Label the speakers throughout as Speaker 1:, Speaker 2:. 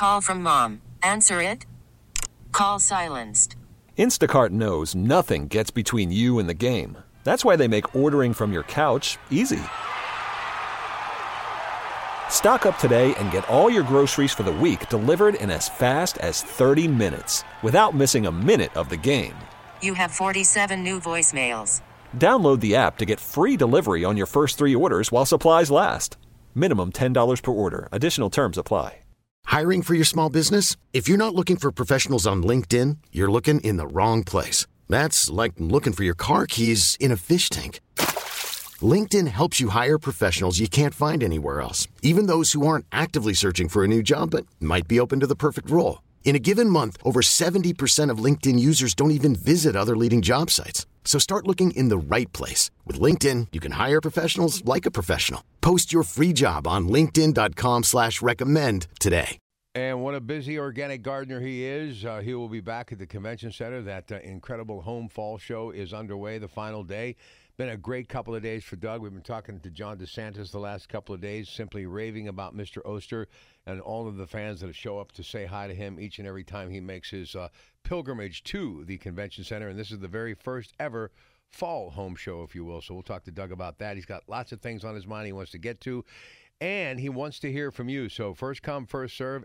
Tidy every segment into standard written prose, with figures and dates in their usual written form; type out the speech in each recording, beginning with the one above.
Speaker 1: Call from mom. Answer it. Call silenced.
Speaker 2: Instacart knows nothing gets between you and the game. That's why they make ordering from your couch easy. Stock up today and get all your groceries for the week delivered in as fast as 30 minutes without missing a minute of the game.
Speaker 1: You have 47 new voicemails.
Speaker 2: Download the app to get free delivery on your first 3 orders while supplies last. Minimum $10 per order. Additional terms apply.
Speaker 3: Hiring for your small business? If you're not looking for professionals on LinkedIn, you're looking in the wrong place. That's like looking for your car keys in a fish tank. LinkedIn helps you hire professionals you can't find anywhere else, even those who aren't actively searching for a new job but might be open to the perfect role. In a given month, over 70% of LinkedIn users don't even visit other leading job sites. So start looking in the right place. With LinkedIn, you can hire professionals like a professional. Post your free job on linkedin.com/recommend today.
Speaker 4: And what a busy organic gardener he is. He will be back at the convention center. That incredible home fall show is underway, the final day. Been a great couple of days for Doug. We've been talking to John DeSantis the last couple of days, simply raving about Mr. Oster and all of the fans that show up to say hi to him each and every time he makes his pilgrimage to the convention center. And this is the very first ever fall home show, if you will. So we'll talk to Doug about that. He's got lots of things on his mind he wants to get to. And he wants to hear from you. So first come, first serve,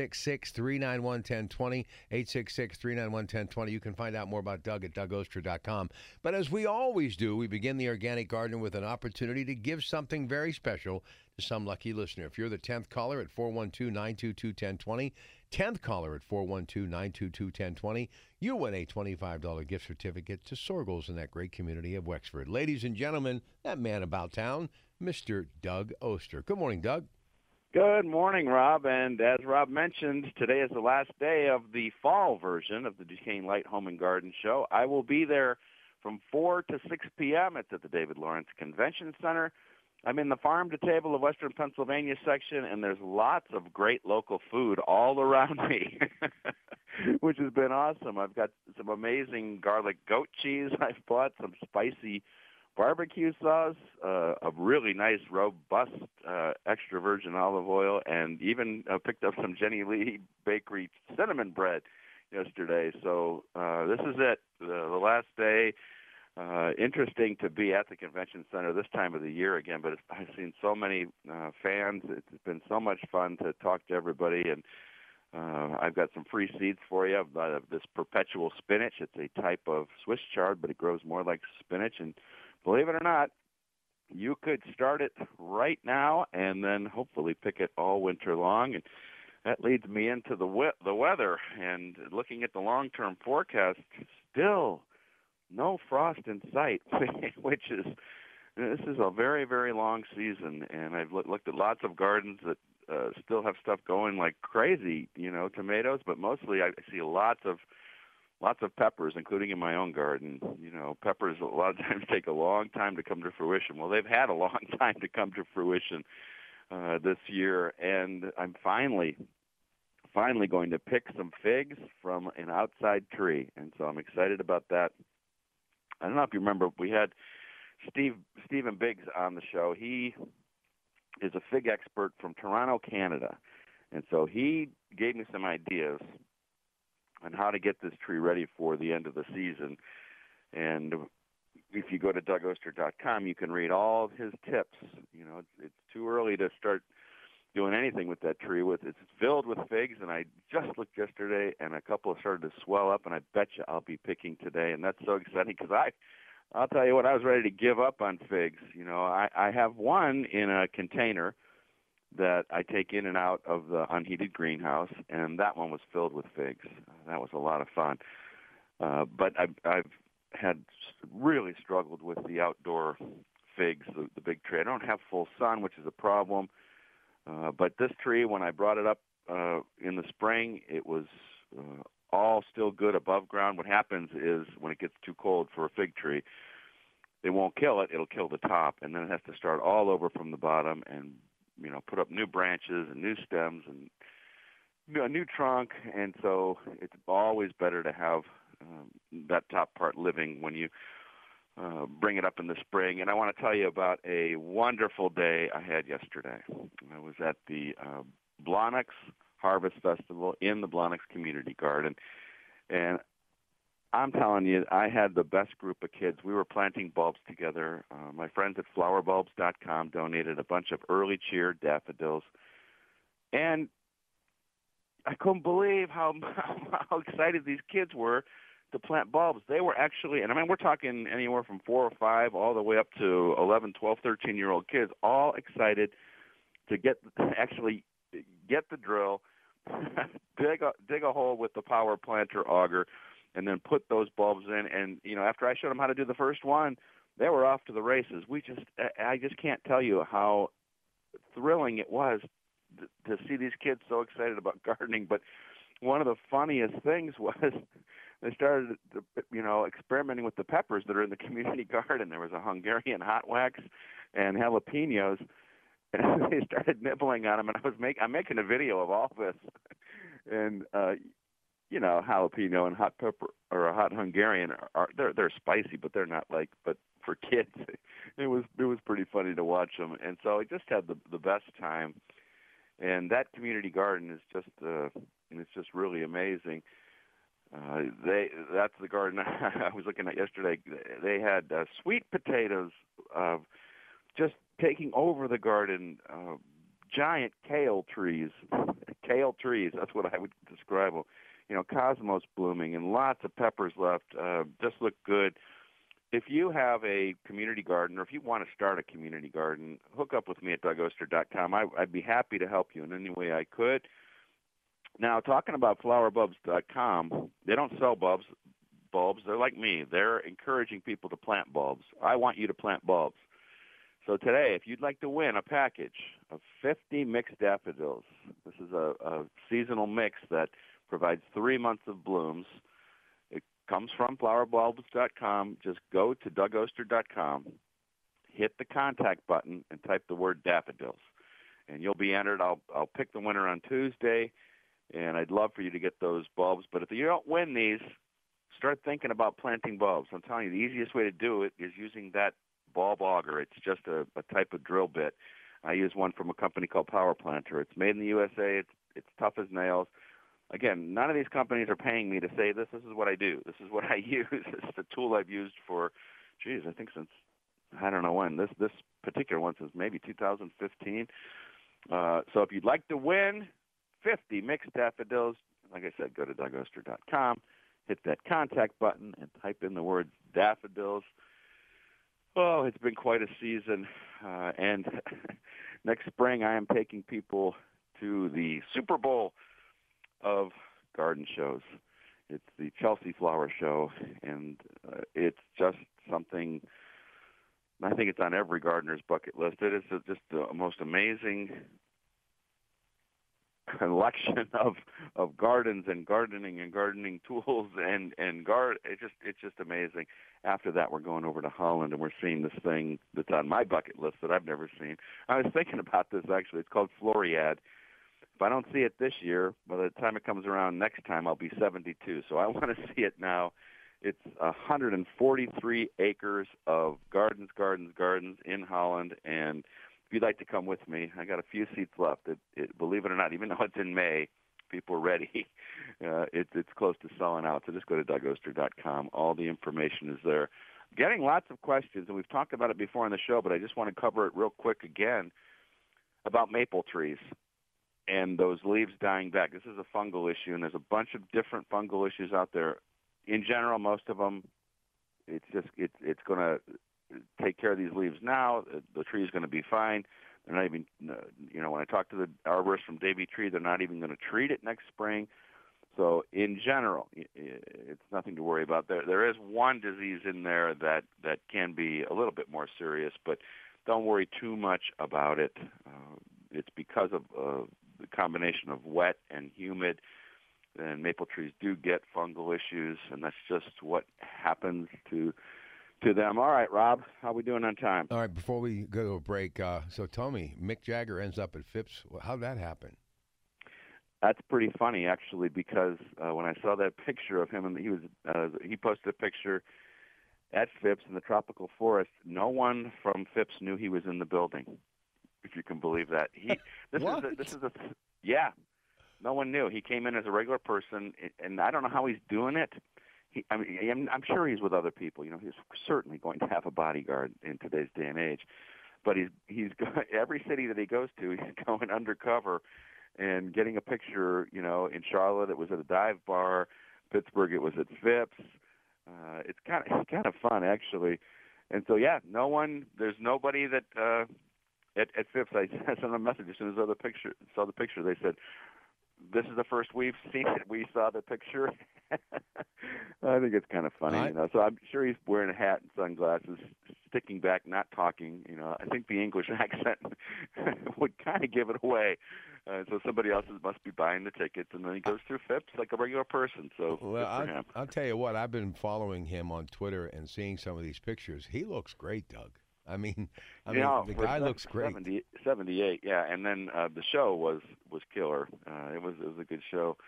Speaker 4: 866-391-1020, 866-391-1020. You can find out more about Doug at DougOster.com. But as we always do, we begin the Organic Garden with an opportunity to give something very special to some lucky listener. If you're the 10th caller at 412-922-1020, 10th caller at 412-922-1020, you win a $25 gift certificate to Sorgles in that great community of Wexford. Ladies and gentlemen, that man about town, Mr. Doug Oster. Good morning, Doug.
Speaker 5: Good morning, Rob. And as Rob mentioned, today is the last day of the fall version of the Duquesne Light Home and Garden Show. I will be there from 4 to 6 p.m. at the David Lawrence Convention Center. I'm in the Farm to Table of Western Pennsylvania section, and there's lots of great local food all around me, which has been awesome. I've got some amazing garlic goat cheese I've bought, some spicy barbecue sauce, a really nice robust extra virgin olive oil, and even picked up some Jenny Lee Bakery cinnamon bread yesterday. So this is it, the last day. Interesting to be at the convention center this time of the year again, but I've seen so many fans. It's been so much fun to talk to everybody, and I've got some free seeds for you. This perpetual spinach. It's a type of Swiss chard, but it grows more like spinach, and believe it or not, you could start it right now and then hopefully pick it all winter long. And that leads me into the weather. And looking at the long-term forecast, still no frost in sight, which is this is a very, very long season. And I've looked at lots of gardens that still have stuff going like crazy, tomatoes, but mostly I see lots of peppers, including in my own garden. Peppers a lot of times take a long time to come to fruition. Well, they've had a long time to come to fruition this year, and I'm finally going to pick some figs from an outside tree, and so I'm excited about that. I don't know if you remember, we had Stephen Biggs on the show. He is a fig expert from Toronto, Canada, and so he gave me some ideas on how to get this tree ready for the end of the season. And if you go to DougOster.com, you can read all of his tips. It's too early to start doing anything with that tree. It's filled with figs, and I just looked yesterday, and a couple have started to swell up, and I bet you I'll be picking today. And that's so exciting because I'll tell you what, I was ready to give up on figs. I have one in a container that I take in and out of the unheated greenhouse, and that one was filled with figs. That was a lot of fun. But I've had really struggled with the outdoor figs, the big tree. I don't have full sun, which is a problem. But this tree, when I brought it up in the spring, it was all still good above ground. What happens is when it gets too cold for a fig tree, it won't kill it. It'll kill the top, and then it has to start all over from the bottom and put up new branches and new stems and a new trunk. And so it's always better to have that top part living when you bring it up in the spring. And I want to tell you about a wonderful day I had yesterday. I was at the Blahniks Harvest Festival in the Blenox Community Garden. And I'm telling you, I had the best group of kids. We were planting bulbs together. My friends at flowerbulbs.com donated a bunch of early cheer daffodils. And I couldn't believe how excited these kids were to plant bulbs. They were actually, and I mean, we're talking anywhere from 4 or 5 all the way up to 11, 12, 13-year-old kids, all excited to actually get the drill, dig a hole with the power planter auger, and then put those bulbs in. And, after I showed them how to do the first one, they were off to the races. I just can't tell you how thrilling it was to see these kids so excited about gardening. But one of the funniest things was they started, experimenting with the peppers that are in the community garden. There was a Hungarian hot wax and jalapenos, and they started nibbling on them. And I'm making a video of all this, and jalapeno and hot pepper or a hot Hungarian they're spicy, but they're not but for kids, it was pretty funny to watch them. And so I just had the best time. And that community garden is it's just really amazing. That's the garden I was looking at yesterday. They had sweet potatoes just taking over the garden, giant kale trees. That's what I would describe them. Cosmos blooming and lots of peppers left. Just look good. If you have a community garden, or if you want to start a community garden, hook up with me at DougOster.com. I'd be happy to help you in any way I could. Now, talking about flowerbulbs.com, they don't sell bulbs. They're like me. They're encouraging people to plant bulbs. I want you to plant bulbs. So today, if you'd like to win a package of 50 mixed daffodils, this is a seasonal mix that provides 3 months of blooms. It comes from flowerbulbs.com. Just go to DougOster.com, hit the contact button, and type the word daffodils, and you'll be entered. I'll pick the winner on Tuesday, and I'd love for you to get those bulbs. But if you don't win these, start thinking about planting bulbs. I'm telling you, the easiest way to do it is using that bulb auger. It's just a type of drill bit. I use one from a company called Power Planter. It's made in the USA. It's tough as nails. Again, none of these companies are paying me to say this is what I do. This is what I use. It's the tool I've used for, I think since, I don't know when. This particular one since maybe 2015. So if you'd like to win 50 mixed daffodils, like I said, go to DougOster.com, hit that contact button, and type in the words daffodils. Oh, it's been quite a season. And next spring I am taking people to the Super Bowl of garden shows. It's the Chelsea Flower Show, and it's just something, I think it's on every gardener's bucket list. It is just the most amazing collection of gardens and gardening tools and it's just amazing. After that, we're going over to Holland, and we're seeing this thing that's on my bucket list that I've never seen. I was thinking about this, actually. It's called Floriad. If I don't see it this year, by the time it comes around next time, I'll be 72. So I want to see it now. It's 143 acres of gardens in Holland. And if you'd like to come with me, I got a few seats left. Believe it or not, even though it's in May, people are ready. It's close to selling out. So just go to DougOster.com. All the information is there. Getting lots of questions, and we've talked about it before on the show, but I just want to cover it real quick again about maple trees and those leaves dying back. This is a fungal issue, and there's a bunch of different fungal issues out there. In general, most of them, it's going to take care of these leaves now. The tree is going to be fine. They're not even, when I talk to the arborist from Davey Tree, they're not even going to treat it next spring. So in general, it's nothing to worry about. There is one disease in there that can be a little bit more serious, but don't worry too much about it. It's because of the combination of wet and humid, and maple trees do get fungal issues, and that's just what happens to them. All right, Rob, how are we doing on time?
Speaker 4: All right, before we go to a break, so tell me, Mick Jagger ends up at Phipps. How'd that happen?
Speaker 5: That's pretty funny, actually, because when I saw that picture of him, and he posted a picture at Phipps in the tropical forest. No one from Phipps knew he was in the building, if you can believe that.
Speaker 4: What?
Speaker 5: Yeah. No one knew. He came in as a regular person, and I don't know how he's doing it. I'm sure he's with other people. He's certainly going to have a bodyguard in today's day and age. But he's every city that he goes to, he's going undercover and getting a picture. In Charlotte, it was at a dive bar. Pittsburgh, it was at Phipps. It's kind of fun, actually. And so, there's nobody that at Phipps. I sent them a message as soon as I saw the picture. They said, "This is the first we've seen it. We saw the picture." I think it's kind of funny, So I'm sure he's wearing a hat and sunglasses, sticking back, not talking. I think the English accent would kind of give it away. So somebody else must be buying the tickets, and then he goes through Phipps like a regular person. So good for him.
Speaker 4: I'll tell you what. I've been following him on Twitter and seeing some of these pictures. He looks great, Doug. I mean, the guy looks great.
Speaker 5: 78, yeah. And then the show was killer. It was a good show.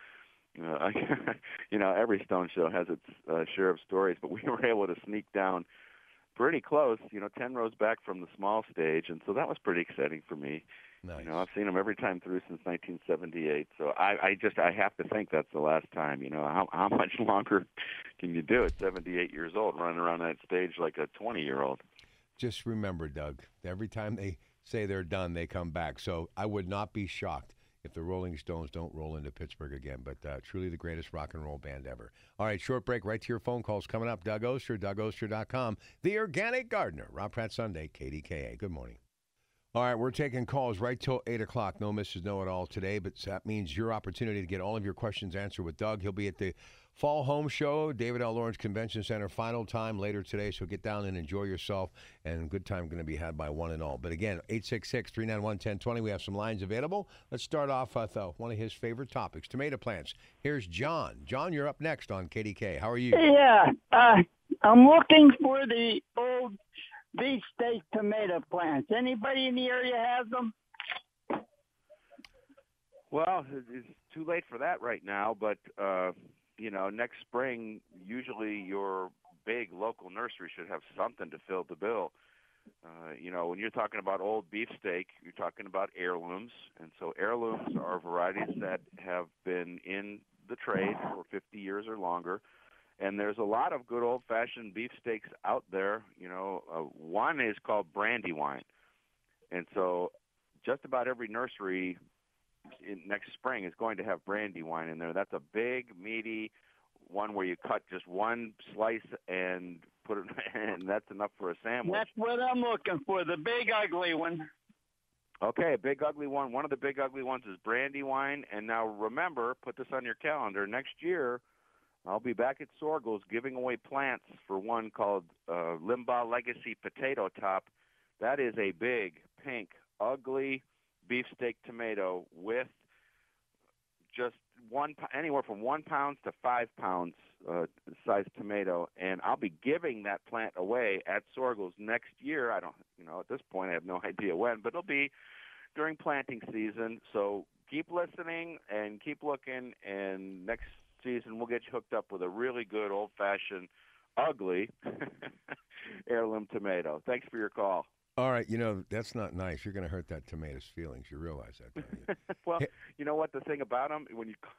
Speaker 5: Every Stone show has its share of stories, but we were able to sneak down pretty close, 10 rows back from the small stage, and so that was pretty exciting for me.
Speaker 4: Nice.
Speaker 5: I've seen them every time through since 1978, so I have to think that's the last time. How much longer can you do at 78 years old, running around that stage like a 20-year-old?
Speaker 4: Just remember, Doug, every time they say they're done, they come back. So I would not be shocked if the Rolling Stones don't roll into Pittsburgh again. But truly the greatest rock and roll band ever. All right, short break right to your phone calls coming up. Doug Oster, DougOster.com. The Organic Gardener, Rob Pratt Sunday, KDKA. Good morning. All right, we're taking calls right till 8 o'clock. No Mrs. Know-It-All today, but that means your opportunity to get all of your questions answered with Doug. He'll be at the Fall Home Show, David L. Lawrence Convention Center, final time later today, so get down and enjoy yourself, and good time going to be had by one and all. But again, 866-391-1020, we have some lines available. Let's start off with one of his favorite topics, tomato plants. Here's John. John, you're up next on KDK. How are you?
Speaker 6: Yeah, I'm looking for the old beefsteak tomato plants. Anybody in the area has them?
Speaker 5: Well, it's too late for that right now, but next spring, usually your big local nursery should have something to fill the bill. When you're talking about old beefsteak, you're talking about heirlooms. And so heirlooms are varieties that have been in the trade for 50 years or longer. And there's a lot of good old-fashioned beefsteaks out there. One is called Brandywine. And so just about every nursery next spring is going to have Brandywine in there. That's a big, meaty one where you cut just one slice and put it, and that's enough for a sandwich.
Speaker 6: That's what I'm looking for, the big ugly one.
Speaker 5: Okay, a big ugly one. One of the big ugly ones is Brandywine. And now remember, put this on your calendar, next year I'll be back at Sorgel's giving away plants for one called Limbaugh Legacy Potato Top. That is a big, pink, ugly beefsteak tomato with just anywhere from 1 pound to 5 pounds size tomato, and I'll be giving that plant away at Sorgel's next year. I don't, at this point I have no idea when, but it'll be during planting season. So keep listening and keep looking, and next season we'll get you hooked up with a really good old-fashioned, ugly heirloom tomato. Thanks for your call.
Speaker 4: All right, that's not nice. You're going to hurt that tomato's feelings. You realize that, don't you?
Speaker 5: Well, you know what the thing about them,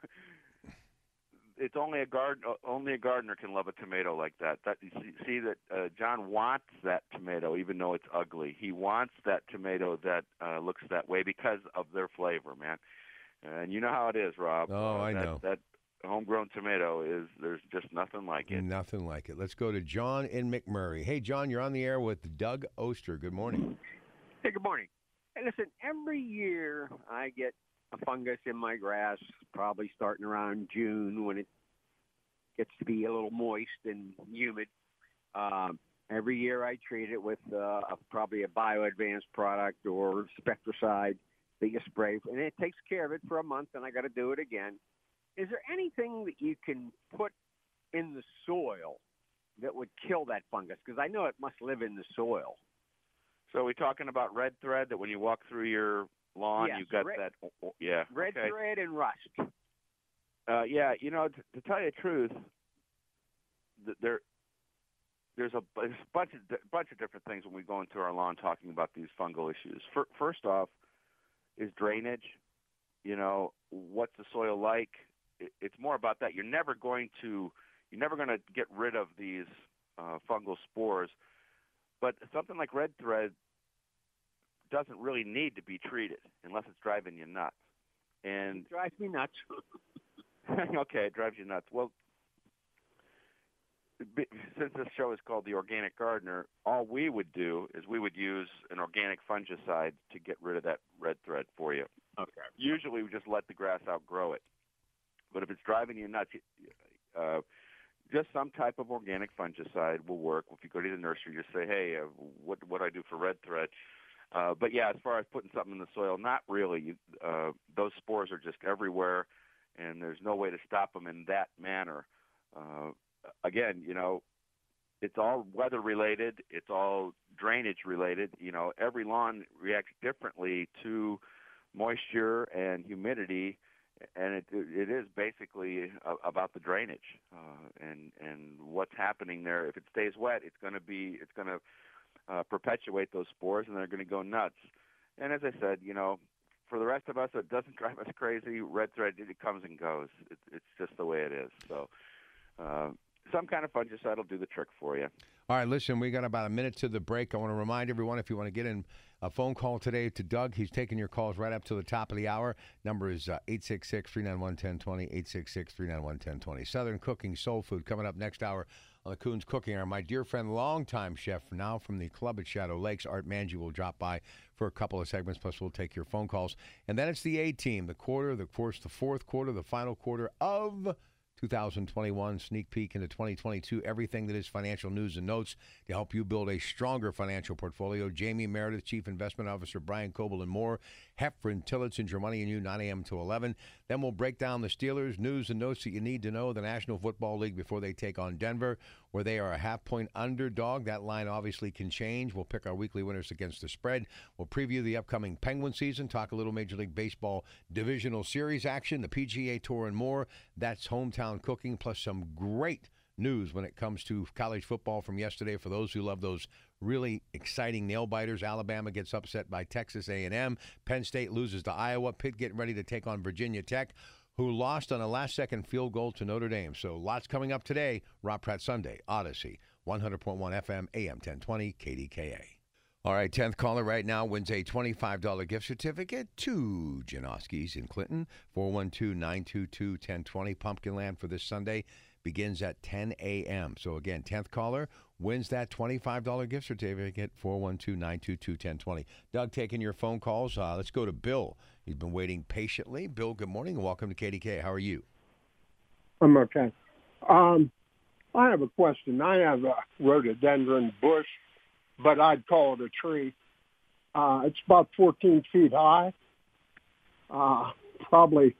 Speaker 5: it's only a gardener can love a tomato like that. That you see that John wants that tomato, even though it's ugly. He wants that tomato that looks that way because of their flavor, man. And you know how it is, Rob.
Speaker 4: Oh, I know.
Speaker 5: That homegrown tomato there's just nothing like it.
Speaker 4: Nothing like it. Let's go to John in McMurray. Hey, John, you're on the air with Doug Oster. Good morning.
Speaker 7: Hey, good morning. Hey, listen, every year I get a fungus in my grass, probably starting around June when it gets to be a little moist and humid. Every year I treat it with probably a bio-advanced product or Spectracide that you spray, and it takes care of it for a month, and I got to do it again. Is there anything that you can put in the soil that would kill that fungus? Because I know it must live in the soil.
Speaker 5: So are we talking about red thread that when you walk through your lawn,
Speaker 7: yes,
Speaker 5: you got that? Yeah.
Speaker 7: Red thread and rust.
Speaker 5: Yeah, to tell you the truth, there's a bunch of different things when we go into our lawn talking about these fungal issues. First off is drainage. what's the soil like? It's more about that. You're never going to get rid of these fungal spores, but something like red thread doesn't really need to be treated unless it's driving you nuts. And
Speaker 7: It drives me nuts.
Speaker 5: okay, it drives you nuts. Well, since this show is called The Organic Gardener, all we would do is we would use an organic fungicide to get rid of that red thread for you.
Speaker 7: Okay.
Speaker 5: Usually we just let the grass outgrow it. But if it's driving you nuts, just some type of organic fungicide will work. If you go to the nursery, just say, hey, what do I do for red thread? But, yeah, as far as putting something in the soil, not really. Those spores are just everywhere, and there's no way to stop them in that manner. Again, it's all weather-related. It's all drainage-related. Every lawn reacts differently to moisture and humidity, and it is basically about the drainage and what's happening there. If it stays wet, it's going to perpetuate those spores, and they're going to go nuts. And as I said, for the rest of us, it doesn't drive us crazy. Red thread, it comes and goes. It's just the way it is. So some kind of fungicide will do the trick for you.
Speaker 4: All right, listen, we got about a minute to the break. I want to remind everyone, if you want to get in a phone call today to Doug, he's taking your calls right up to the top of the hour. Number is 866-391-1020, 866-391-1020. Southern Cooking Soul Food coming up next hour on the Coons Cooking Hour. My dear friend, longtime chef, now from the club at Shadow Lakes, Art Manji, will drop by for a couple of segments, plus we'll take your phone calls. And then it's the A-Team, the fourth quarter, the final quarter of 2021, sneak peek into 2022, everything that is financial news and notes to help you build a stronger financial portfolio. Jamie Meredith, Chief Investment Officer, Brian Coble, and more. Heffron, Tillotson, Your Money and You, 9 a.m. to 11. Then we'll break down the Steelers, news and notes that you need to know, the National Football League before they take on Denver, where they are a half-point underdog. That line obviously can change. We'll pick our weekly winners against the spread. We'll preview the upcoming Penguin season, talk a little Major League Baseball divisional series action, the PGA Tour, and more. That's Hometown Cooking, plus some great news when it comes to college football from yesterday for those who love those really exciting nail-biters. Alabama gets upset by Texas A&M. Penn State loses to Iowa. Pitt getting ready to take on Virginia Tech, who lost on a last-second field goal to Notre Dame. So lots coming up today. Rob Pratt Sunday, Odyssey, 100.1 FM, AM 1020, KDKA. All right, 10th caller right now wins a $25 gift certificate to Janoski's in Clinton, 412-922-1020. Pumpkinland for this Sunday begins at 10 a.m. So, again, 10th caller wins that $25 gift certificate, 412-922-1020. Doug, taking your phone calls. Let's go to Bill. He's been waiting patiently. Bill, good morning and welcome to KDK. How are you?
Speaker 8: I'm okay. I have a question. I have a rhododendron bush, but I'd call it a tree. It's about 14 feet high, probably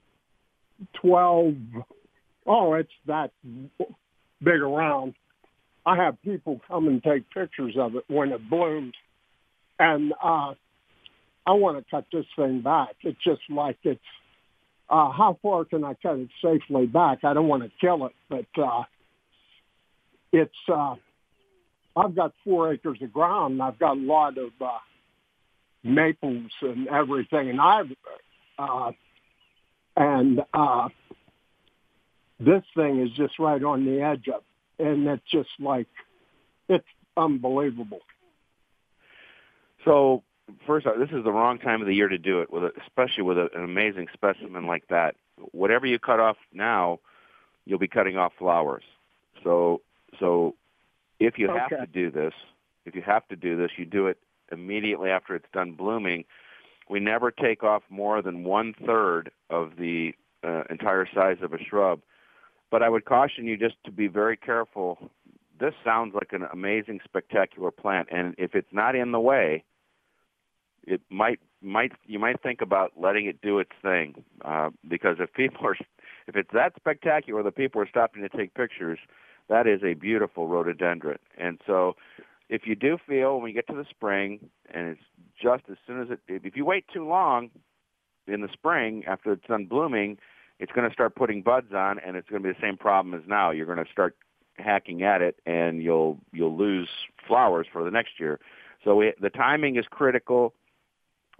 Speaker 8: 12. Oh, it's that big around. I have people come and take pictures of it when it blooms, and I want to cut this thing back. It's just like it's, how far can I cut it safely back? I don't want to kill it, but it's, I've got 4 acres of ground, and I've got a lot of maples and everything, and this thing is just right on the edge of it, and it's just like, it's unbelievable.
Speaker 5: So, first off, this is the wrong time of the year to do it, especially with an amazing specimen like that. Whatever you cut off now, you'll be cutting off flowers. So if you have to do this, you do it immediately after it's done blooming. We never take off more than 1/3 of the entire size of a shrub. But I would caution you just to be very careful. This sounds like an amazing, spectacular plant, and if it's not in the way, it you might think about letting it do its thing. Because if it's that spectacular that people are stopping to take pictures, that is a beautiful rhododendron. And so, if you do feel when you get to the spring, and it's just as soon as if you wait too long in the spring after it's done blooming, it's going to start putting buds on, and it's going to be the same problem as now. You're going to start hacking at it, and you'll lose flowers for the next year. So the timing is critical.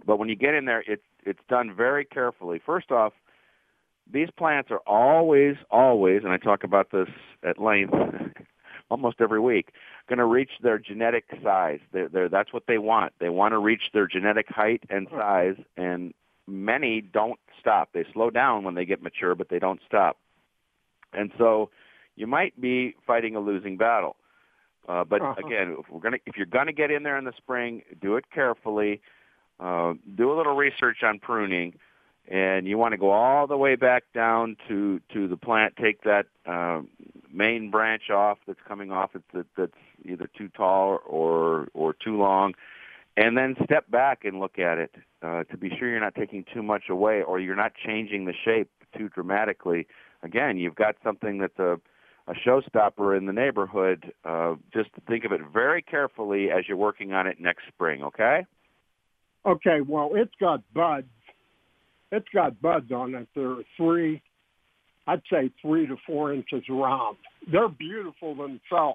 Speaker 5: But when you get in there, it's done very carefully. First off, these plants are always, and I talk about this at length almost every week, going to reach their genetic size. That's what they want. They want to reach their genetic height and size, and many don't stop. They slow down when they get mature, but they don't stop. And so you might be fighting a losing battle. But again, if you're going to get in there in the spring, do it carefully. Do a little research on pruning. And you want to go all the way back down to the plant, take that main branch off that's coming off that's either too tall or too long, and then step back and look at it to be sure you're not taking too much away or you're not changing the shape too dramatically. Again, you've got something that's a showstopper in the neighborhood. Just think of it very carefully as you're working on it next spring, okay?
Speaker 8: Okay, well, it's got buds. It's got buds on it. They're 3 to 4 inches round. They're beautiful themselves.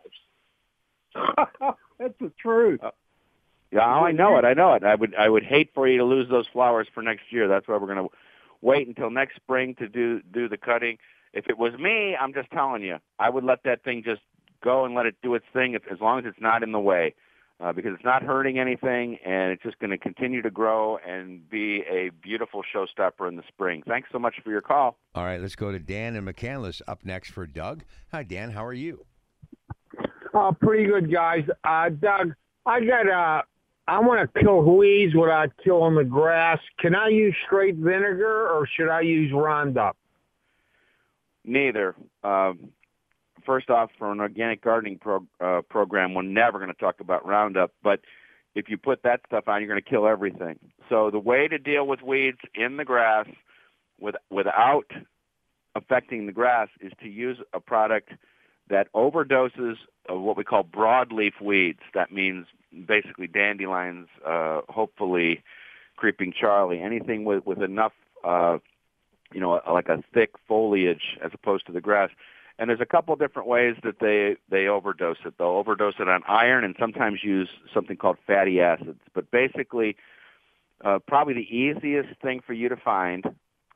Speaker 8: That's the truth.
Speaker 5: Yeah, I know it. I would hate for you to lose those flowers for next year. That's why we're going to wait until next spring to do the cutting. If it was me, I'm just telling you, I would let that thing just go and let it do its thing as long as it's not in the way. Because it's not hurting anything, and it's just going to continue to grow and be a beautiful showstopper in the spring. Thanks so much for your call.
Speaker 4: All right, let's go to Dan and McCandless up next for Doug. Hi, Dan. How are you?
Speaker 9: Pretty good, guys. Doug, I want to kill weeds without killing the grass. Can I use straight vinegar, or should I use Roundup?
Speaker 5: Neither. First off, for an organic gardening program, we're never going to talk about Roundup, but if you put that stuff on, you're going to kill everything. So the way to deal with weeds in the grass without affecting the grass is to use a product that overdoses of what we call broadleaf weeds. That means basically dandelions, hopefully creeping Charlie, anything with enough, like a thick foliage as opposed to the grass. And there's a couple different ways that they overdose it. They'll overdose it on iron and sometimes use something called fatty acids. But basically, probably the easiest thing for you to find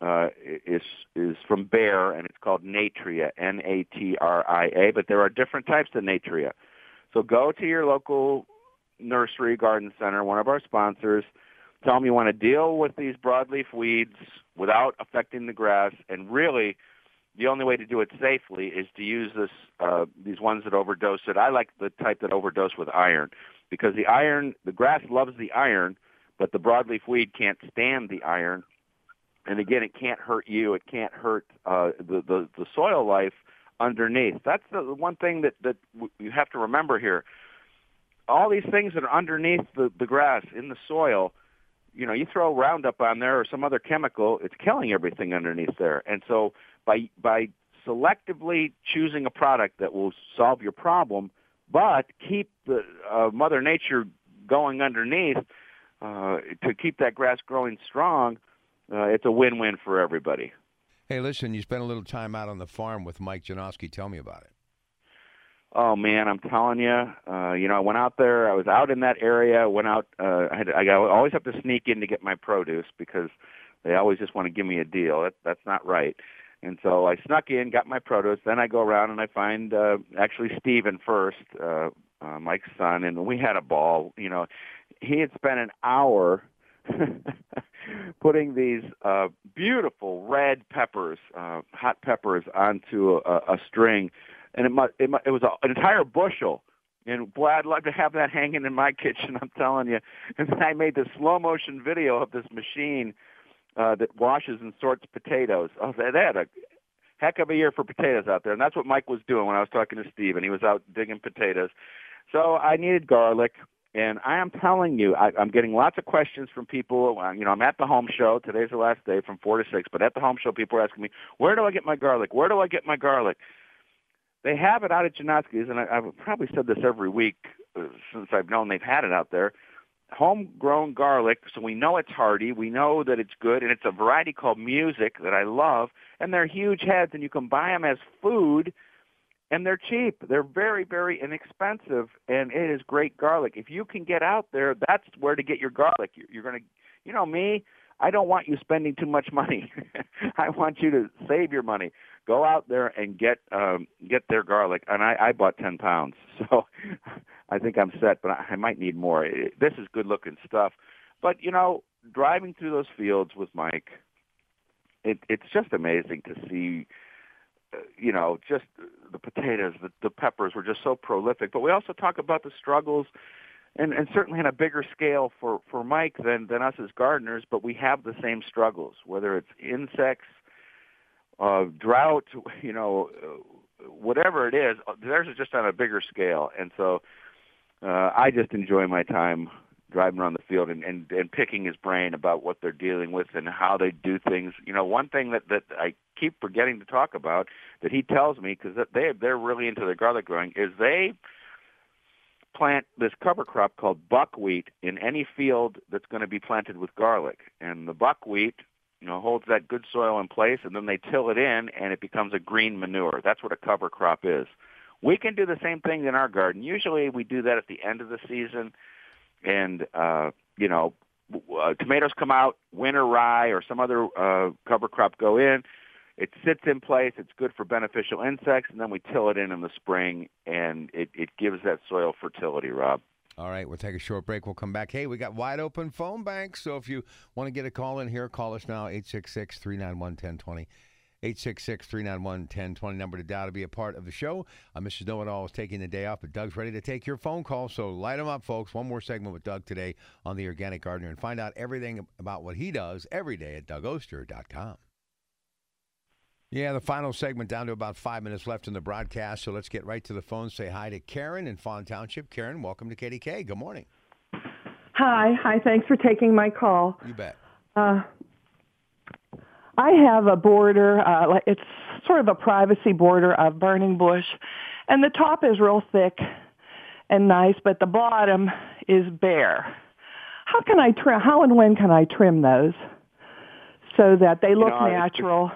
Speaker 5: is from Bayer, and it's called Natria, Natria. But there are different types of Natria. So go to your local nursery, garden center, one of our sponsors. Tell them you want to deal with these broadleaf weeds without affecting the grass, and really, the only way to do it safely is to use these ones that overdose it. I like the type that overdose with iron because the grass loves the iron, but the broadleaf weed can't stand the iron. And again, it can't hurt you. It can't hurt the soil life underneath. That's the one thing that you have to remember here. All these things that are underneath the grass in the soil, you throw Roundup on there or some other chemical, it's killing everything underneath there. And so by selectively choosing a product that will solve your problem, but keep the Mother Nature going underneath to keep that grass growing strong, it's a win-win for everybody.
Speaker 4: Hey, listen, you spent a little time out on the farm with Mike Janowski. Tell me about it.
Speaker 5: Oh, man, I'm telling you, I went out there. I was out in that area. Went out. I always have to sneak in to get my produce because they always just want to give me a deal. That's not right. And so I snuck in, got my produce. Then I go around and I find actually Steven first, Mike's son, and we had a ball. He had spent an hour putting these beautiful red peppers, hot peppers, onto a string. And it was an entire bushel. And, boy, I'd love to have that hanging in my kitchen, I'm telling you. And then I made this slow-motion video of this machine that washes and sorts potatoes. Oh, they had a heck of a year for potatoes out there. And that's what Mike was doing when I was talking to Steve, and he was out digging potatoes. So I needed garlic. And I am telling you, I'm getting lots of questions from people. I'm at the home show. Today's the last day from 4 to 6. But at the home show, people are asking me, where do I get my garlic? Where do I get my garlic? They have it out at Janowski's, and I've probably said this every week since I've known they've had it out there. Homegrown garlic, so we know it's hearty, we know that it's good, and it's a variety called Music that I love, and they're huge heads, and you can buy them as food, and they're cheap. They're very, very inexpensive, and it is great garlic. If you can get out there, that's where to get your garlic. You're going to you know me, I don't want you spending too much money. I want you to save your money. Go out there and get their garlic. And I bought 10 pounds, so I think I'm set, but I might need more. This is good-looking stuff. But, you know, driving through those fields with Mike, it's just amazing to see, you know, just the potatoes, the peppers were just so prolific. But we also talk about the struggles, and certainly on a bigger scale for Mike than us as gardeners, but we have the same struggles, whether it's insects, drought, you know, whatever it is. Theirs is just on a bigger scale. And so I just enjoy my time driving around the field and picking his brain about what they're dealing with and how they do things. You know, one thing that I keep forgetting to talk about that he tells me, because they're really into their garlic growing, is they plant this cover crop called buckwheat in any field that's going to be planted with garlic. And the buckwheat, you know, holds that good soil in place, and then they till it in, and it becomes a green manure. That's what a cover crop is. We can do the same thing in our garden. Usually we do that at the end of the season, and, you know, tomatoes come out, winter rye or some other cover crop go in. It sits in place. It's good for beneficial insects, and then we till it in the spring, and it gives that soil fertility, Rob.
Speaker 4: All right, we'll take a short break. We'll come back. Hey, we got wide open phone banks, so if you want to get a call in here, call us now, 866-391-1020. 866-391-1020, number to dial to be a part of the show. Mrs. Know-It-All is taking the day off, but Doug's ready to take your phone call, so light them up, folks. One more segment with Doug today on The Organic Gardener, and find out everything about what he does every day at DougOster.com. Yeah, the final segment, down to about 5 minutes left in the broadcast, so let's get right to the phone. Say hi to Karen in Fawn Township. Karen, welcome to KDK. Good morning.
Speaker 10: Hi, thanks for taking my call.
Speaker 4: You bet.
Speaker 10: I have a border, it's sort of a privacy border of burning bush, and the top is real thick and nice, but the bottom is bare. How and when can I trim those so that they look natural?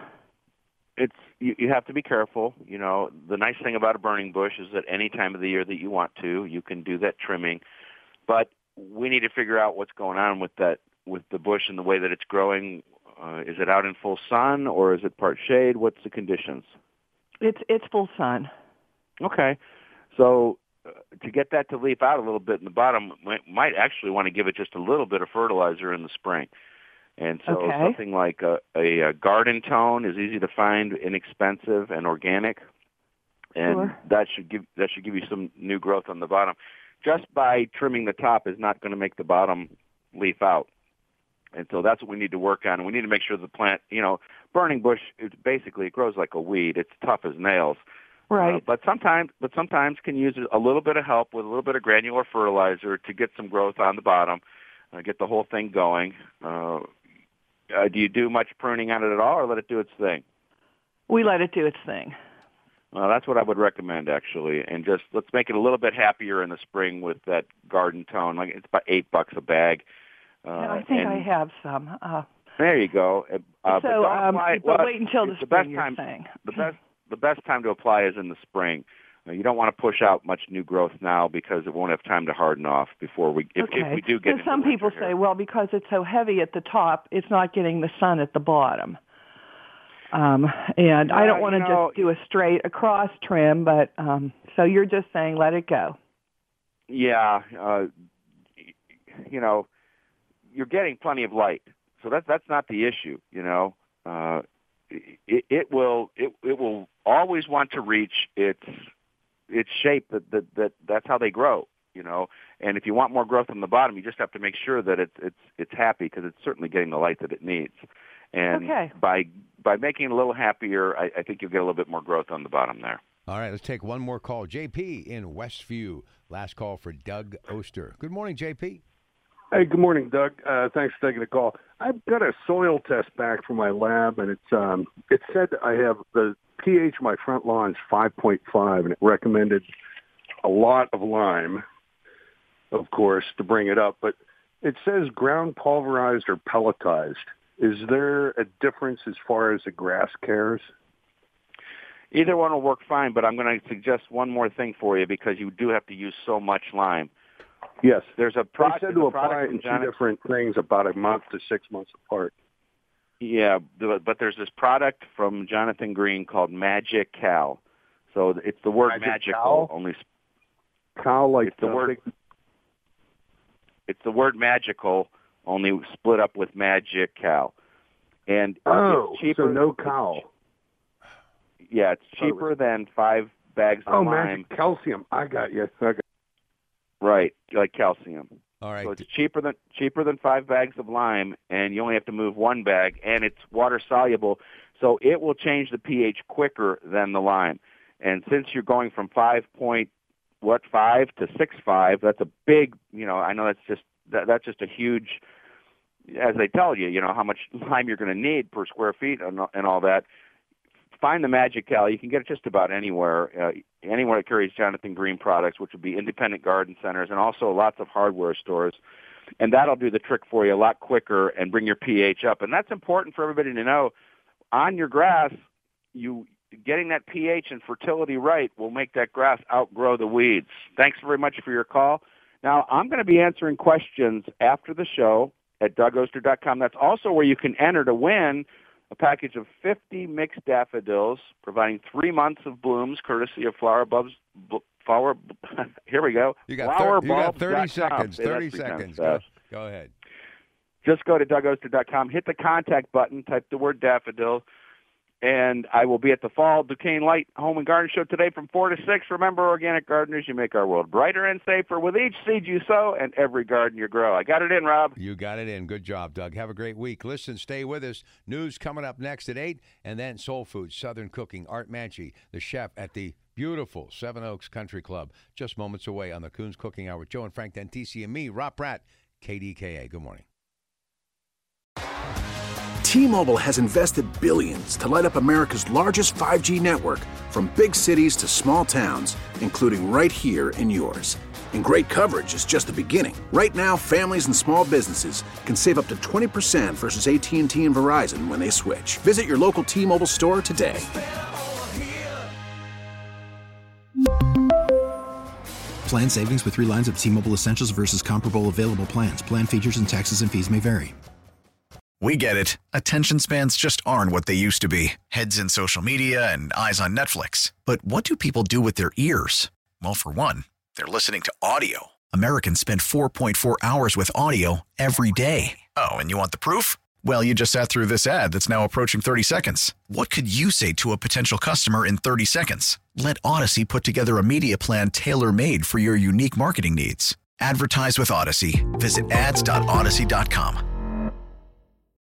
Speaker 5: You have to be careful. You know, the nice thing about a burning bush is that any time of the year that you want to, you can do that trimming. But we need to figure out what's going on with the bush and the way that it's growing. Is it out in full sun or is it part shade? What's the conditions?
Speaker 10: It's full sun.
Speaker 5: Okay. So to get that to leaf out a little bit in the bottom, might actually want to give it just a little bit of fertilizer in the spring. And so something like a garden tone is easy to find, inexpensive, and organic, and that should give you some new growth on the bottom. Just by trimming the top is not going to make the bottom leaf out, and so that's what we need to work on. And we need to make sure the plant, you know, burning bush, it grows like a weed. It's tough as nails.
Speaker 10: Right.
Speaker 5: But sometimes can use a little bit of help with a little bit of granular fertilizer to get some growth on the bottom, get the whole thing going. Do you do much pruning on it at all, or let it do its thing?
Speaker 10: We let it do its thing.
Speaker 5: Well, that's what I would recommend, actually. And just let's make it a little bit happier in the spring with that garden tone. Like it's about $8 a bag.
Speaker 10: I think I have some.
Speaker 5: There you go.
Speaker 10: But wait until the spring. You're saying
Speaker 5: the best time to apply is in the spring. You don't want to push out much new growth now because it won't have time to harden off before if we do get.
Speaker 10: Some people say, well, because it's so heavy at the top, it's not getting the sun at the bottom. And I don't want to just do a straight across trim, but so you're just saying let it go.
Speaker 5: Yeah, you know, you're getting plenty of light, so that's not the issue. You know, it will always want to reach its shape. That's how they grow. You know, and if you want more growth on the bottom, you just have to make sure that it's happy because it's certainly getting the light that it needs. And by making it a little happier, I think you'll get a little bit more growth on the bottom there.
Speaker 4: All right, let's take one more call. JP in Westview. Last call for Doug Oster. Good morning, JP.
Speaker 11: Hey, good morning, Doug. Thanks for taking the call. I've got a soil test back from my lab, and it said I have the pH of my front lawn is 5.5, and it recommended a lot of lime, of course, to bring it up. But it says ground pulverized or pelletized. Is there a difference as far as the grass cares?
Speaker 5: Either one will work fine, but I'm going to suggest one more thing for you because you do have to use so much lime.
Speaker 11: Yes.
Speaker 5: There's a
Speaker 11: They
Speaker 5: product.
Speaker 11: said to apply it in two different things about a month to 6 months apart.
Speaker 5: Yeah, but there's this product from Jonathan Green called Magic Cal. So it's the word magical, only
Speaker 11: Cal, like
Speaker 5: it's the word. It's the word magical, only split up with Magic Cal. And it's cheaper.
Speaker 11: So no Cal.
Speaker 5: Yeah, it's cheaper than 5 bags of lime.
Speaker 11: Magic calcium. I got you. Okay.
Speaker 5: Right, like calcium.
Speaker 4: All right.
Speaker 5: So it's cheaper than 5 bags of lime, and you only have to move 1 bag, and it's water soluble, so it will change the pH quicker than the lime. And since you're going from 5.5 to 6.5, that's a big. I know that's just a huge. As they tell you, how much lime you're going to need per square feet and all that. Find the Magic Cal. You can get it just about anywhere. Anywhere that carries Jonathan Green products, which would be independent garden centers and also lots of hardware stores. And that'll do the trick for you a lot quicker and bring your pH up. And that's important for everybody to know. On your grass, getting that pH and fertility right will make that grass outgrow the weeds. Thanks very much for your call. Now, I'm going to be answering questions after the show at DougOster.com. That's also where you can enter to win a package of 50 mixed daffodils, providing 3 months of blooms, courtesy of Flower Bulbs. Here we go.
Speaker 4: You got 30 seconds. 30 seconds. Go ahead.
Speaker 5: Just go to DougOster.com, hit the contact button, type the word daffodil, and I will be at the Fall Duquesne Light Home and Garden Show today from 4 to 6. Remember, organic gardeners, you make our world brighter and safer with each seed you sow and every garden you grow. I got it in, Rob.
Speaker 4: You got it in. Good job, Doug. Have a great week. Listen, stay with us. News coming up next at 8, and then Soul Food, Southern Cooking. Art Manchi, the chef at the beautiful Seven Oaks Country Club, just moments away on the Coons Cooking Hour with Joe and Frank Dentisi and me, Rob Pratt, KDKA. Good morning.
Speaker 12: T-Mobile has invested billions to light up America's largest 5G network, from big cities to small towns, including right here in yours. And great coverage is just the beginning. Right now, families and small businesses can save up to 20% versus AT&T and Verizon when they switch. Visit your local T-Mobile store today.
Speaker 13: Plan savings with 3 lines of T-Mobile Essentials versus comparable available plans. Plan features and taxes and fees may vary.
Speaker 14: We get it. Attention spans just aren't what they used to be. Heads in social media and eyes on Netflix. But what do people do with their ears? Well, for one, they're listening to audio. Americans spend 4.4 hours with audio every day. Oh, and you want the proof? Well, you just sat through this ad that's now approaching 30 seconds. What could you say to a potential customer in 30 seconds? Let Odyssey put together a media plan tailor-made for your unique marketing needs. Advertise with Odyssey. Visit ads.odyssey.com.